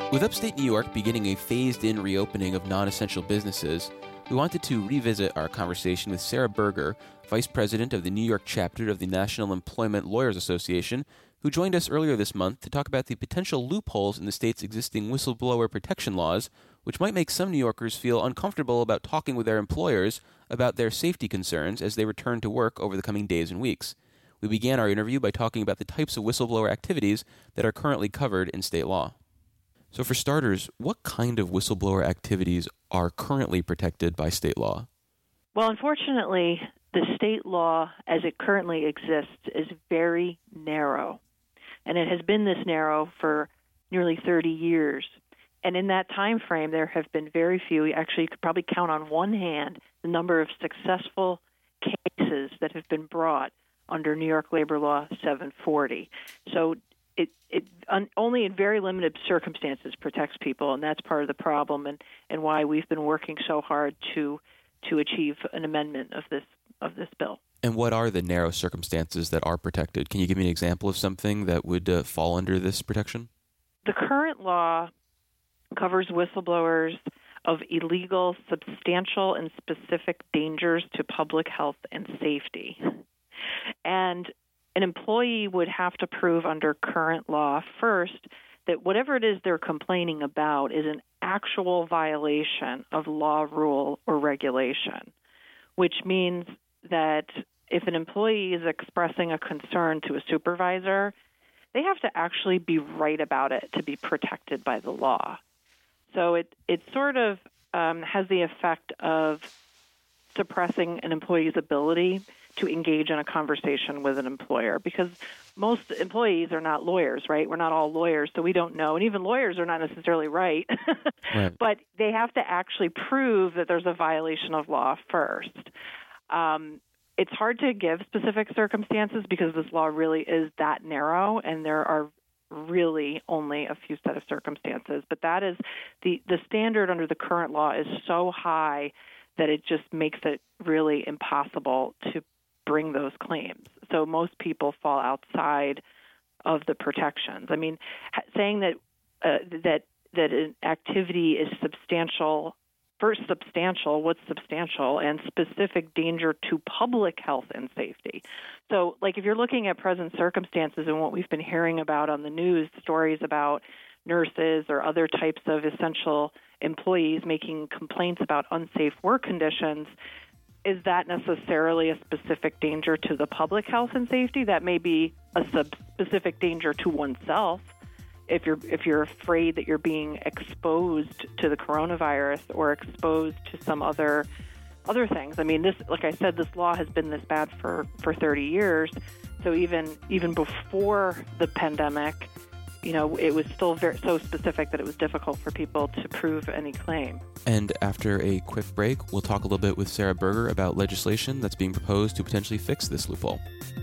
With upstate New York beginning a phased-in reopening of non-essential businesses, we wanted to revisit our conversation with Sarah Berger, Vice President of the New York chapter of the National Employment Lawyers Association, who joined us earlier this month to talk about the potential loopholes in the state's existing whistleblower protection laws, which might make some New Yorkers feel uncomfortable about talking with their employers about their safety concerns as they return to work over the coming days and weeks. We began our interview by talking about the types of whistleblower activities that are currently covered in state law. So for starters, what kind of whistleblower activities are currently protected by state law? Well, unfortunately, the state law as it currently exists is very narrow. And it has been this narrow for nearly 30 years. And in that time frame, there have been very few. Actually, you could probably count on one hand the number of successful cases that have been brought under New York Labor Law 740. So it only in very limited circumstances protects people, and that's part of the problem and why we've been working so hard to achieve an amendment of this bill. And what are the narrow circumstances that are protected? Can you give me an example of something that would fall under this protection? The current law covers whistleblowers of illegal, substantial, and specific dangers to public health and safety. And an employee would have to prove under current law first that whatever it is they're complaining about is an actual violation of law, rule, or regulation, which means that if an employee is expressing a concern to a supervisor, they have to actually be right about it to be protected by the law. So it sort of has the effect of suppressing an employee's ability to engage in a conversation with an employer, because most employees are not lawyers, right? We're not all lawyers, so we don't know. And even lawyers are not necessarily right. Right. But they have to actually prove that there's a violation of law first. It's hard to give specific circumstances because this law really is that narrow, and there are really only a few set of circumstances. But that is the standard under the current law is so high that it just makes it really impossible to bring those claims. So most people fall outside of the protections. I mean, saying that an activity is substantial. First, substantial, what's substantial, and specific danger to public health and safety. So, like if you're looking at present circumstances and what we've been hearing about on the news, stories about nurses or other types of essential employees making complaints about unsafe work conditions, is that necessarily a specific danger to the public health and safety? That may be a specific danger to oneself. If you're afraid that you're being exposed to the coronavirus or exposed to some other things. I mean, this, like I said, this law has been this bad for 30 years. So even before the pandemic, it was still so specific that it was difficult for people to prove any claim. And after a quick break, we'll talk a little bit with Sarah Berger about legislation that's being proposed to potentially fix this loophole.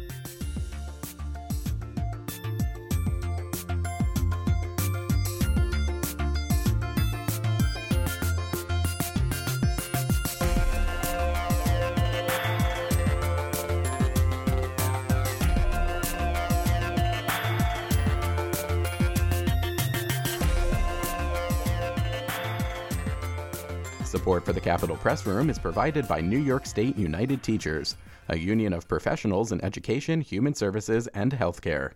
Support for the Capitol Press Room is provided by New York State United Teachers, a union of professionals in education, human services, and healthcare.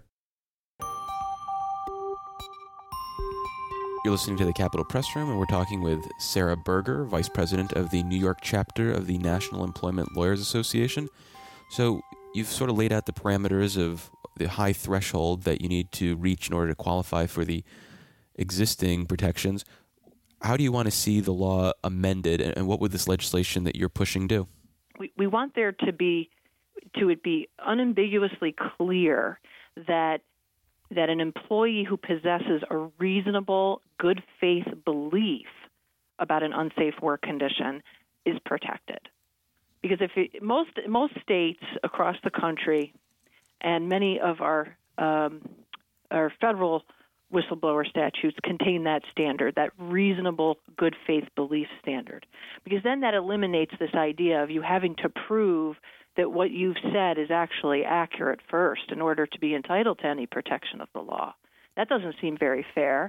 You're listening to the Capitol Press Room, and we're talking with Sarah Berger, Vice President of the New York chapter of the National Employment Lawyers Association. So you've sort of laid out the parameters of the high threshold that you need to reach in order to qualify for the existing protections. How do you want to see the law amended, and what would this legislation that you're pushing do? We want there to be unambiguously clear that an employee who possesses a reasonable, good faith belief about an unsafe work condition is protected. Because most states across the country and many of our federal whistleblower statutes contain that standard, that reasonable good faith belief standard. Because then that eliminates this idea of you having to prove that what you've said is actually accurate first in order to be entitled to any protection of the law. That doesn't seem very fair.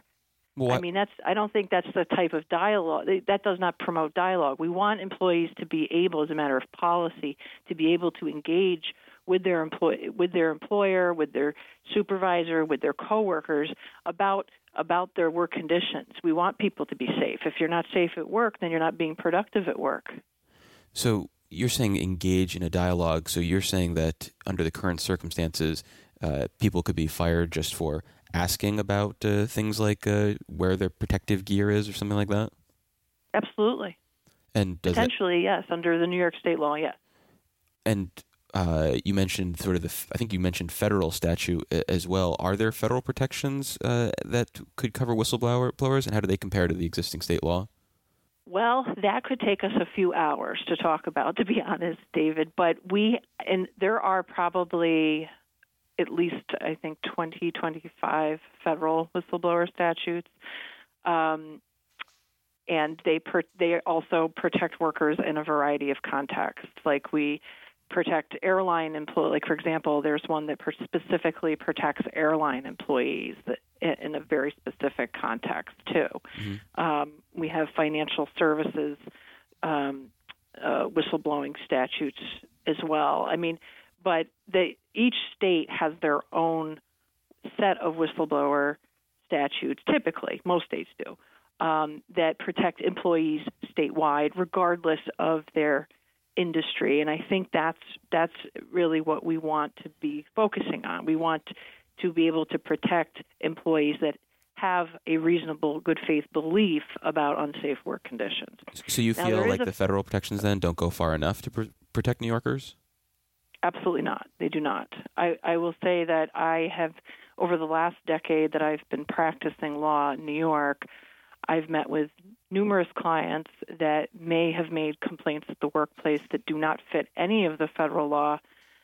Well, I don't think that's the type of dialogue that does not promote dialogue. We want employees to be able, as a matter of policy, to be able to engage with their employer, with their supervisor, with their coworkers about their work conditions. We want people to be safe. If you're not safe at work, then you're not being productive at work. So you're saying engage in a dialogue. So you're saying that under the current circumstances, people could be fired just for asking about things like where their protective gear is or something like that? Absolutely. And potentially, yes, under the New York state law, yes. And you mentioned I think you mentioned federal statute as well. Are there federal protections that could cover whistleblowers, and how do they compare to the existing state law? Well, that could take us a few hours to talk about, to be honest, David. But there are probably at least, I think, 25 federal whistleblower statutes. And they also protect workers in a variety of contexts. Like we protect airline employees. Like, for example, there's one that specifically protects airline employees in a very specific context, too. Mm-hmm. We have financial services whistleblowing statutes as well. But each state has their own set of whistleblower statutes, typically, most states do, that protect employees statewide, regardless of their industry. And I think that's really what we want to be focusing on. We want to be able to protect employees that have a reasonable good faith belief about unsafe work conditions. So you feel like the federal protections then don't go far enough to protect New Yorkers? Absolutely not. They do not. I will say that I have, over the last decade that I've been practicing law in New York, I've met with numerous clients that may have made complaints at the workplace that do not fit any of the federal laws,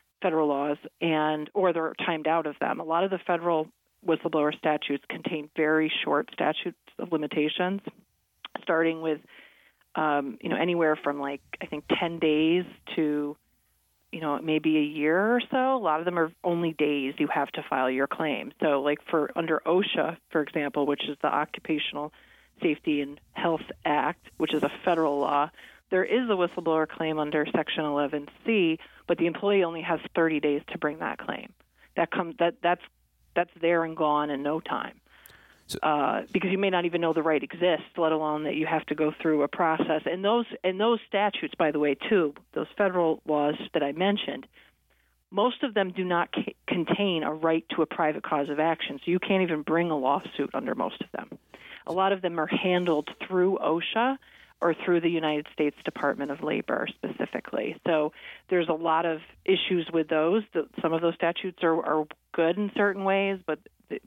or they're timed out of them. A lot of the federal whistleblower statutes contain very short statutes of limitations, starting with anywhere from I think 10 days to maybe a year or so. A lot of them are only days you have to file your claim. So under OSHA, for example, which is the Occupational Safety and Health Act, which is a federal law, there is a whistleblower claim under Section 11C, but the employee only has 30 days to bring that claim. That's there and gone in no time. Because you may not even know the right exists, let alone that you have to go through a process. And those statutes, by the way, too, those federal laws that I mentioned, most of them do not contain a right to a private cause of action, so you can't even bring a lawsuit under most of them. A lot of them are handled through OSHA or through the United States Department of Labor specifically. So there's a lot of issues with those. Some of those statutes are good in certain ways, but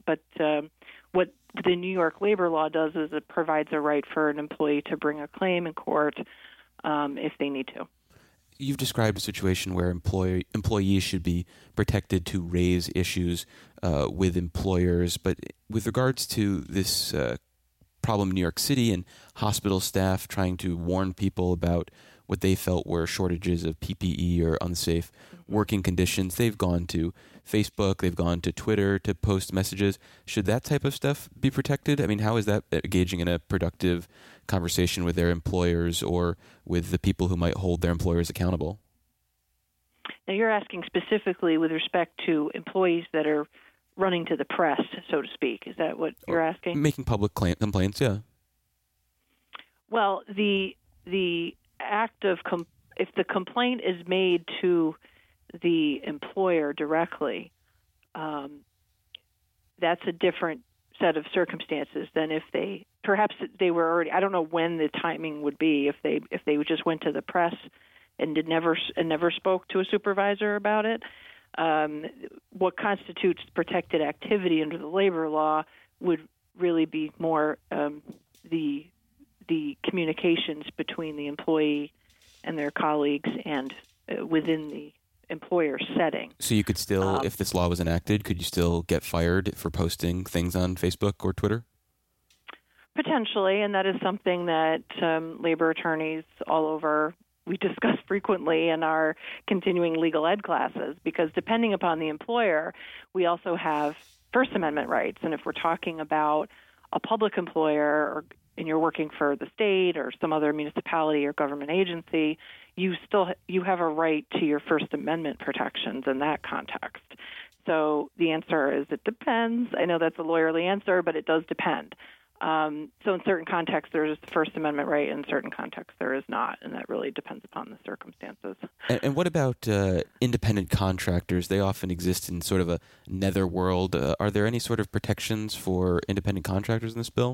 what the New York labor law does is it provides a right for an employee to bring a claim in court if they need to. You've described a situation where employees should be protected to raise issues with employers, but with regards to this problem in New York City and hospital staff trying to warn people about what they felt were shortages of PPE or unsafe working conditions, they've gone to Facebook, they've gone to Twitter to post messages. Should that type of stuff be protected? How is that engaging in a productive conversation with their employers or with the people who might hold their employers accountable? Now, you're asking specifically with respect to employees that are running to the press, so to speak. Is that what you're asking? Making public complaints, yeah. Well, the act of if the complaint is made to the employer directly, that's a different set of circumstances than if they were already. I don't know when the timing would be if they just went to the press and never spoke to a supervisor about it. What constitutes protected activity under the labor law would really be more the communications between the employee and their colleagues and within the employer setting. So you could still, if this law was enacted, could you still get fired for posting things on Facebook or Twitter? Potentially, and that is something that labor attorneys all over we discuss frequently in our continuing legal ed classes, because depending upon the employer, we also have First Amendment rights. And if we're talking about a public employer and you're working for the state or some other municipality or government agency, you have a right to your First Amendment protections in that context. So the answer is it depends. I know that's a lawyerly answer, but it does depend. So in certain contexts, there is the First Amendment right. In certain contexts, there is not, and that really depends upon the circumstances. And what about independent contractors? They often exist in sort of a netherworld. Are there any sort of protections for independent contractors in this bill?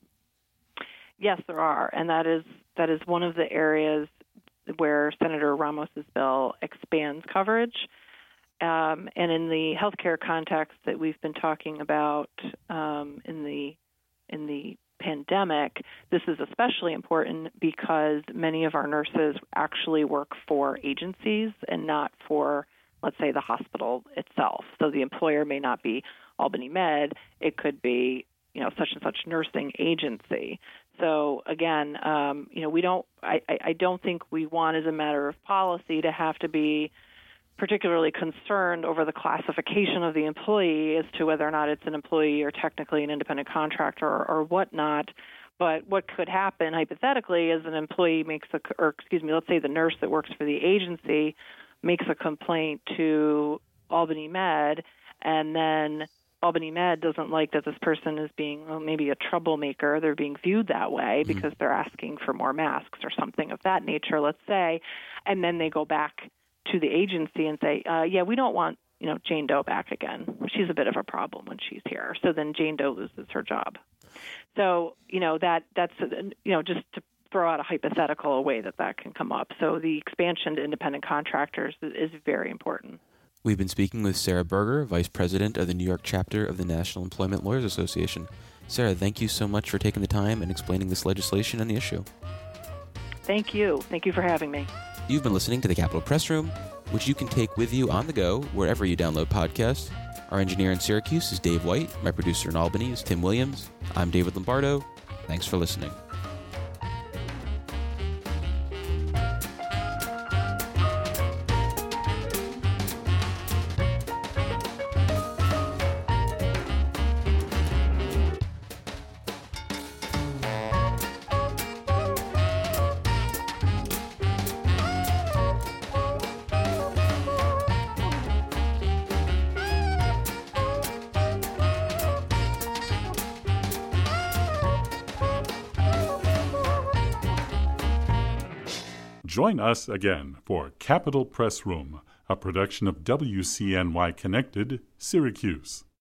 Yes, there are, and that is one of the areas where Senator Ramos's bill expands coverage. And in the healthcare context that we've been talking about in the pandemic, this is especially important because many of our nurses actually work for agencies and not for, let's say, the hospital itself. So the employer may not be Albany Med; it could be, such and such nursing agency. So again, we don't. I don't think we want, as a matter of policy, to have to be particularly concerned over the classification of the employee as to whether or not it's an employee or technically an independent contractor or whatnot. But what could happen hypothetically is an employee let's say the nurse that works for the agency makes a complaint to Albany Med, and then Albany Med doesn't like that this person is being maybe a troublemaker. They're being viewed that way because they're asking for more masks or something of that nature, let's say, and then they go back to the agency and say, we don't want, Jane Doe back again. She's a bit of a problem when she's here. So then Jane Doe loses her job. So, that's just to throw out a hypothetical, a way that can come up. So the expansion to independent contractors is very important. We've been speaking with Sarah Berger, Vice President of the New York chapter of the National Employment Lawyers Association. Sarah, thank you so much for taking the time and explaining this legislation and the issue. Thank you. Thank you for having me. You've been listening to the Capitol Press Room, which you can take with you on the go wherever you download podcasts. Our engineer in Syracuse is Dave White. My producer in Albany is Tim Williams. I'm David Lombardo. Thanks for listening. Join us again for Capitol Press Room, a production of WCNY Connected, Syracuse.